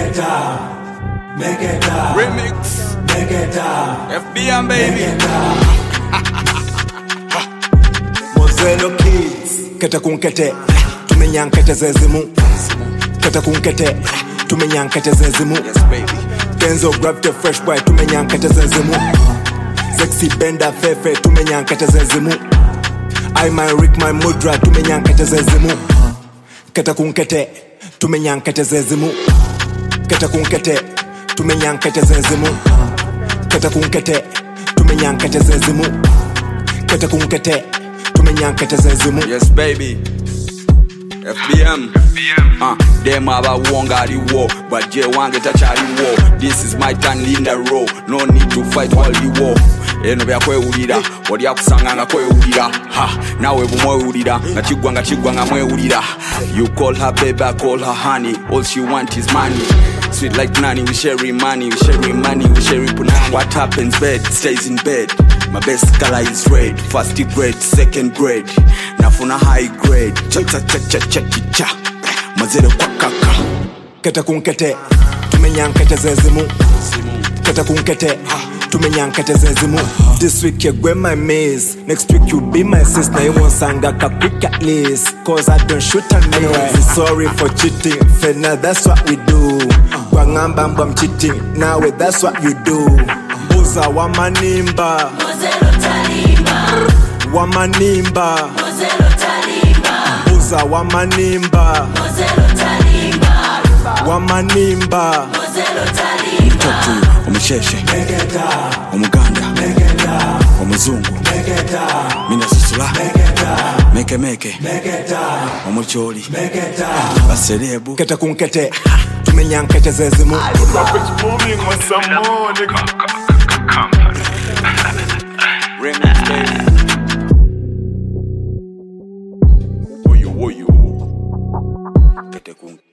Remix. FBM baby. Mozelo Kids. Kete kunkete. Tumenyankete zezimu. Kete kunkete. Tumenyankete zezimu. Yes baby. Kenzo grab the fresh boy. Tumenyankete zezimu. Sexy benda fefe. Tumenyankete zezimu. I my Rick my Mudra. Tumenyankete zezimu. Kete kunkete. Tumenyankete zezimu. Kete kunkete. Tumenyankete zezimu. Kete kunkete. Tumenyankete zezimu. Kete kunkete. Tumenyankete zezimu. Yes baby. FBM. Them aba wonga di war, but J wange tachari war. This is my turn in the row. No need to fight while you war. Eno bya kwe ulira, wali akusanga nga kwe ulira. Ha, nawe bumwe ulira, na chigwa nga mwe ulira. You call her baby, I call her honey. All she want is money. Sweet like nanny, we sharing money, we sharing punani. What happens bed, stays in bed. My best color is red, first grade, second grade. Nafuna high grade, cha. Mazero kwa kaka. Kete kunkete. Tumenyankete zezimu. Kete kunkete. Tumenyankete zezimu. This week you go my maze. Next week you be my sis. Now you won't sanga ka quick at least. Cause I don't shoot and anyway. Sorry for cheating. Fena, that's what we do. Bam cheating. Now that's what you do. Buza wamanimba. Mozelo talimba. Wamanimba. Mozelo talimba. Buza wamanimba. Mozelo talimba. Wamanimba. Mozelo talimba. Mtoto, omisheshe, omuganda, omuzungu, mina susula, meke, omucholi, baserebu. Kete kunkete. Tumenyankete zezimu. Remix baby. Oyo. Kete kun.